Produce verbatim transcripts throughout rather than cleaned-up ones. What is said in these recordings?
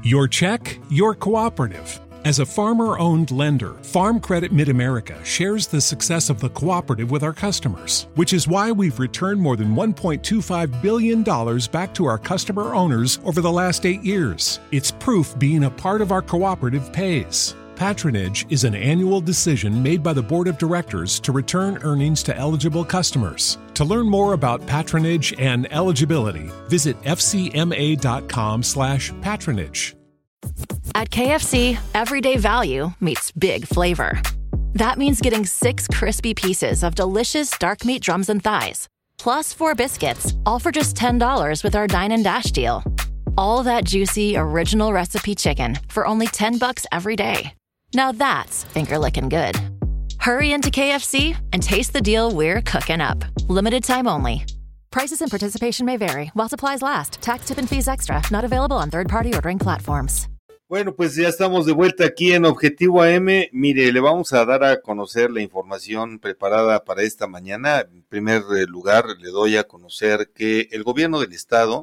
Your check, your cooperative. As a farmer-owned lender, Farm Credit Mid-America shares the success of the cooperative with our customers, which is why we've returned more than one point two five billion dollars back to our customer owners over the last eight years. It's proof being a part of our cooperative pays. Patronage is an annual decision made by the Board of Directors to return earnings to eligible customers. To learn more about patronage and eligibility, visit fcma.com slash patronage. At K F C, everyday value meets big flavor. That means getting six crispy pieces of delicious dark meat drums and thighs, plus four biscuits, all for just ten dollars with our Dine and Dash deal. All that juicy, original recipe chicken for only ten bucks every day. Now that's finger-licking good. Hurry into K F C and taste the deal we're cooking up. Limited time only. Prices and participation may vary while supplies last. Tax, tip, and fees extra. Not available on third-party ordering platforms. Bueno, pues ya estamos de vuelta aquí en Objetivo A M. Mire, le vamos a dar a conocer la información preparada para esta mañana. En primer lugar, le doy a conocer que el gobierno del estado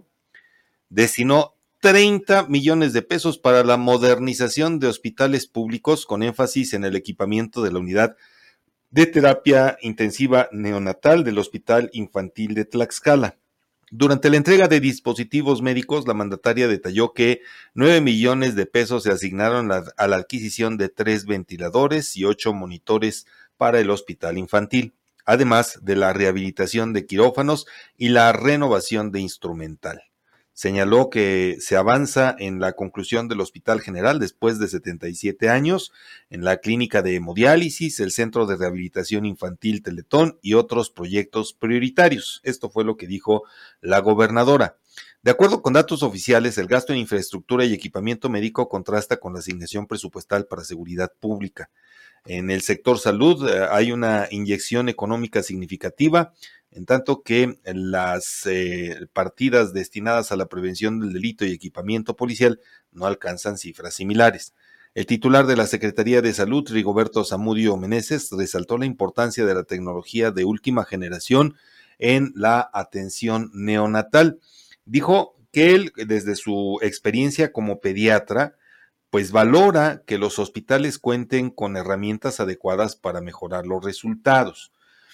destinó treinta millones de pesos para la modernización de hospitales públicos con énfasis en el equipamiento de la unidad de terapia intensiva neonatal del Hospital Infantil de Tlaxcala. Durante la entrega de dispositivos médicos, la mandataria detalló que nueve millones de pesos se asignaron a, a la adquisición de tres ventiladores y ocho monitores para el hospital infantil, además de la rehabilitación de quirófanos y la renovación de instrumental. Señaló que se avanza en la conclusión del Hospital General después de setenta y siete años, en la clínica de hemodiálisis, el Centro de Rehabilitación Infantil Teletón y otros proyectos prioritarios. Esto fue lo que dijo la gobernadora. De acuerdo con datos oficiales, el gasto en infraestructura y equipamiento médico contrasta con la asignación presupuestal para seguridad pública. En el sector salud eh, hay una inyección económica significativa, en tanto que las eh, partidas destinadas a la prevención del delito y equipamiento policial no alcanzan cifras similares. El titular de la Secretaría de Salud, Rigoberto Zamudio Meneses, resaltó la importancia de la tecnología de última generación en la atención neonatal. Dijo que él, desde su experiencia como pediatra, pues valora que los hospitales cuenten con herramientas adecuadas para mejorar los resultados.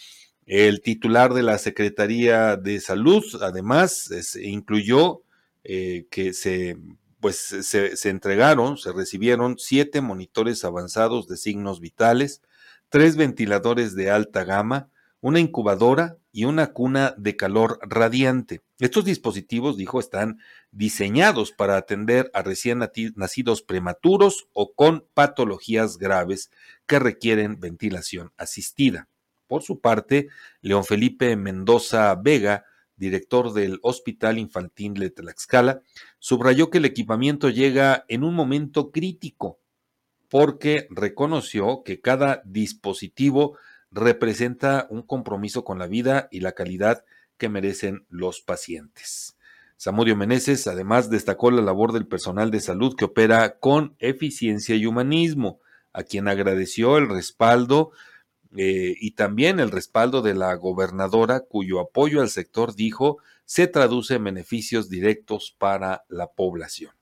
El titular de la Secretaría de Salud, además, es, incluyó eh, que se, pues, se, se entregaron, se recibieron siete monitores avanzados de signos vitales, tres ventiladores de alta gama, una incubadora y una cuna de calor radiante. Estos dispositivos, dijo, están diseñados para atender a recién nacidos prematuros o con patologías graves que requieren ventilación asistida. Por su parte, León Felipe Mendoza Vega, director del Hospital Infantil de Tlaxcala, subrayó que el equipamiento llega en un momento crítico porque reconoció que cada dispositivo representa un compromiso con la vida y la calidad que merecen los pacientes. Zamudio Meneses además destacó la labor del personal de salud que opera con eficiencia y humanismo, a quien agradeció el respaldo Eh, y también el respaldo de la gobernadora, cuyo apoyo al sector, dijo, se traduce en beneficios directos para la población.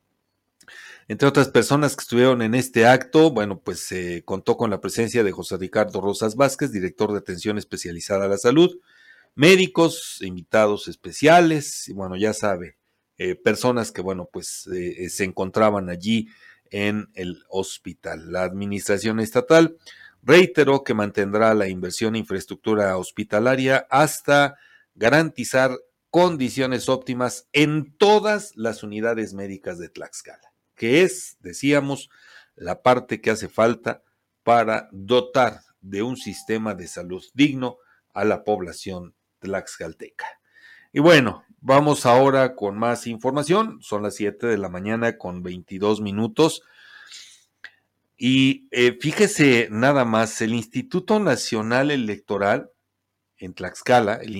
Entre otras personas que estuvieron en este acto, bueno, pues se eh, contó con la presencia de José Ricardo Rosas Vázquez, director de atención especializada a la salud, médicos, invitados especiales, y bueno, ya sabe, eh, personas que, bueno, pues eh, se encontraban allí en el hospital. La administración estatal reiteró que mantendrá la inversión en infraestructura hospitalaria hasta garantizar condiciones óptimas en todas las unidades médicas de Tlaxcala, que es, decíamos, la parte que hace falta para dotar de un sistema de salud digno a la población tlaxcalteca. Y bueno, vamos ahora con más información. Son las siete de la mañana con veintidós minutos. Y eh, fíjese nada más, el Instituto Nacional Electoral en Tlaxcala, el